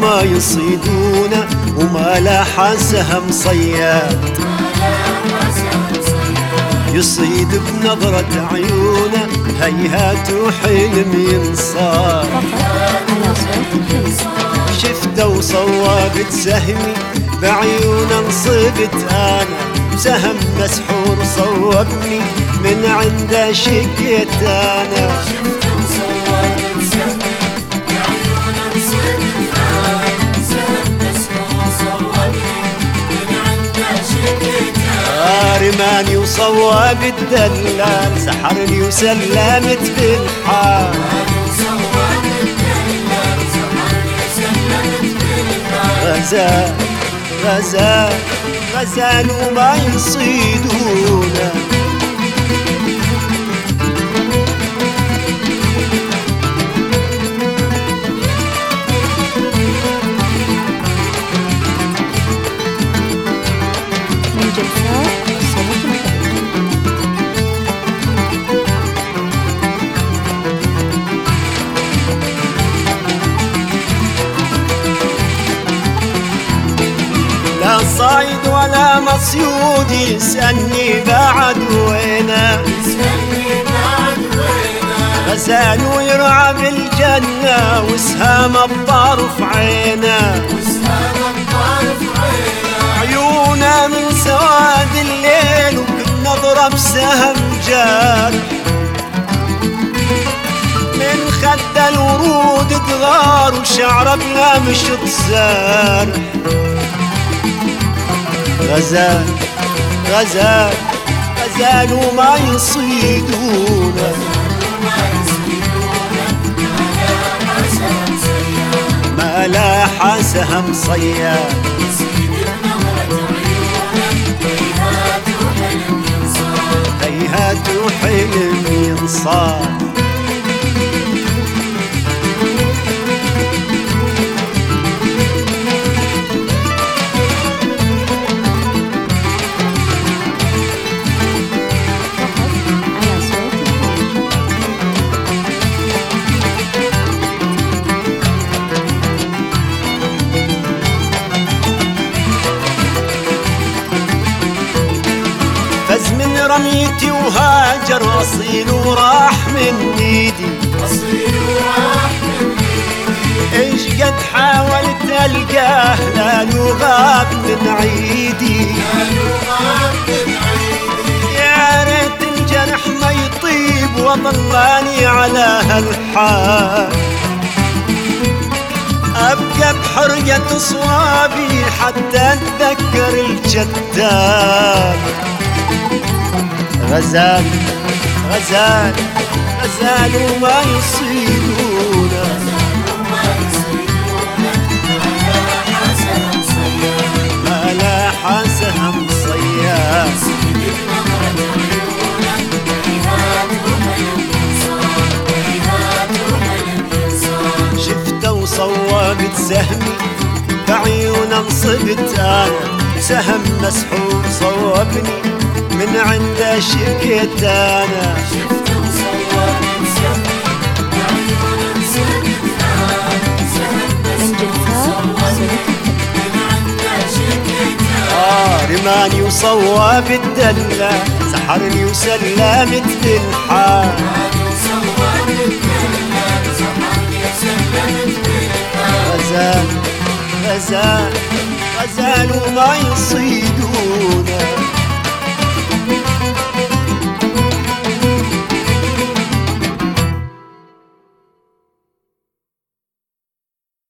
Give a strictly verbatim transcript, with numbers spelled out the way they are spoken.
وما يصيدونه وما لاح سهم صياد يصيد بنظرة عيونه هيهات وحلم ينصاد. شفته وصوابت سهمي بعيونه انصبت انا سهم مسحور صوبني من عنده شقيت انا. رماني وصواب الدلال سحرني وسلمت بالحال. غزال غزال غزال وما يصيدونه من جلسات صوت الحب. لا صايد ولا مصيود يسألني بعد وينه غزال ويرعى بالجنة وسهام بطرف عينه. عيونه من سواد الليل وبالنظرة بسهم جارح من خد الورود تغار وشعره بلا مشط سارح. غزال غزال غزال وما يصيدونه ما لاح سهم صياد هيهات وحلم ينصاد. فز من رميتي وهاجر أصيل وراح من ايدي ايش قد حاولت القاه لا يغاب من عيدي. يا ريت الجرح ما يطيب وظلاني على هالحال ابقى بحرقة صوابي حتى اتذكر الجدال. غزال غزال غزال وما يصيدونه ما لاح سهم صياد. شفته وصوبت سهمي بعيونه انصبت انا سهم مسحور صوبني من عنده شقيت انا. شفته وصوبت سهمي بعيونه انصبت انا من جلسات من عنده شقيت انا. رماني وصواب الدلة سحرني وسلمت بالحال. غزال غزال غزال وما يصير